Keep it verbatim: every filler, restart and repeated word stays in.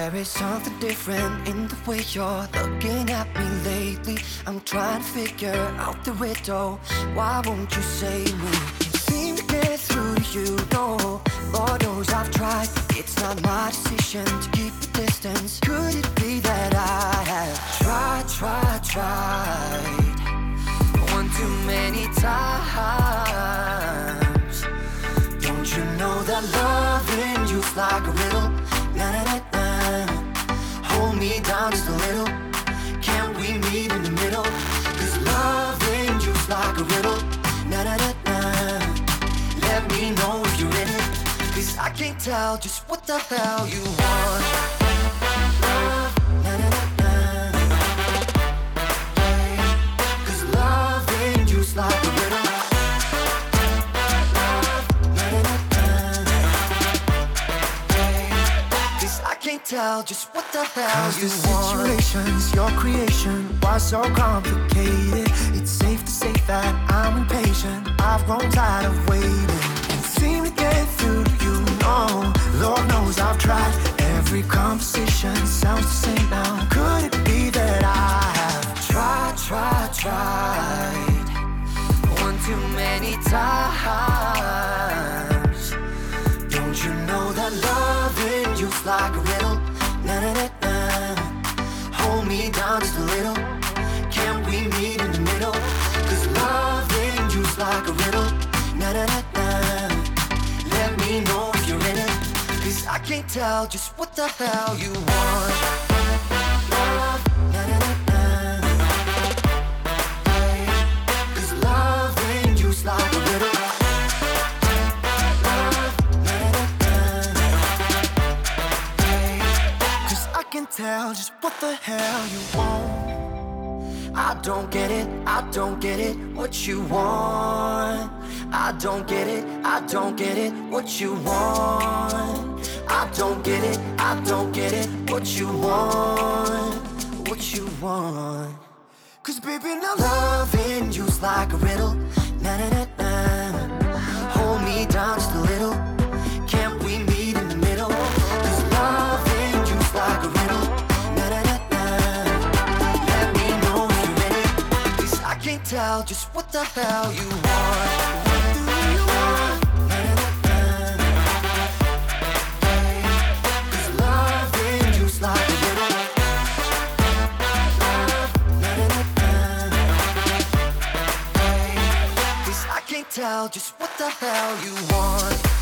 There is something different in the way you're looking at me lately. I'm trying to figure out the riddle. Why won't you save me? Can't seem to get through to you, no. Lord knows I've tried. It's not my decision to keep the distance. Could it be that I have tried, tried, tried one too many times? Don't you know that loving you's like a riddle? Na na na na. Hold me down just a little. Can't we meet in the middle? Cause loving you's like a riddle. Na na na na. Let me know if you're in it. Cause I can't tell just what the hell you want. Love, na na na na. Cause loving you's like a riddle. Can't tell just what the hell you the want. situations, your creation was so complicated. It's safe to say that I'm impatient. I've grown tired of waiting. Can't seem to get through to you, no. Lord knows I've tried. Every conversation sounds the same now. Could it be that I have tried, tried, tried one too many times? Don't you know that loving you's like a riddle? Na na na na. Hold me down just a little. Can't we meet in the middle? Cause loving you's like a riddle. Na na na na. Let me know if you're in it. Cause I can't tell just what the hell you want. Love, na na na na. Cause loving you's like a riddle. I can tell just what the hell you want. I don't get it, I don't get it, what you want. I don't get it, I don't get it, what you want. I don't get it, I don't get it, what you want. What you want. Cause baby now loving you's like a riddle. Na na na na. Hold me down just a little. Can't we meet in the middle? Cause loving you's like a riddle. Na na na na. Let me know if you're in it. Cause I can't tell just what the hell you want. What do you want? Na na na na. Cause loving you's like a riddle. Love, na na na na. Cause I can't tell just what the hell you want.